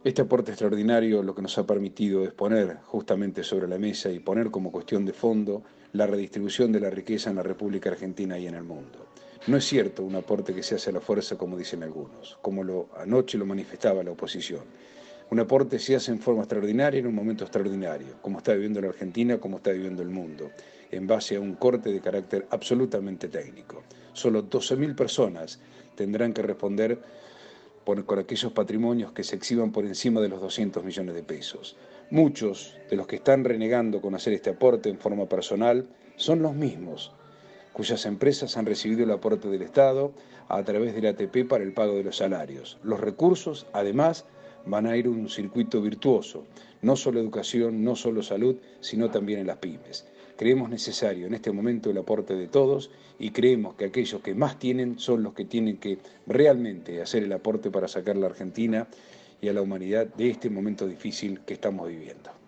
Este aporte extraordinario lo que nos ha permitido es poner justamente sobre la mesa y poner como cuestión de fondo la redistribución de la riqueza en la República Argentina y en el mundo. No es cierto un aporte que se hace a la fuerza, como dicen algunos, como anoche lo manifestaba la oposición. Un aporte se hace en forma extraordinaria en un momento extraordinario, como está viviendo la Argentina, como está viviendo el mundo, en base a un corte de carácter absolutamente técnico. Solo 12.000 personas tendrán que responder con aquellos patrimonios que se exhiban por encima de los 200 millones de pesos. Muchos de los que están renegando con hacer este aporte en forma personal son los mismos cuyas empresas han recibido el aporte del Estado a través del ATP para el pago de los salarios. Los recursos, además, van a ir a un circuito virtuoso, no solo educación, no solo salud, sino también en las pymes. Creemos necesario en este momento el aporte de todos y creemos que aquellos que más tienen son los que tienen que realmente hacer el aporte para sacar a la Argentina y a la humanidad de este momento difícil que estamos viviendo.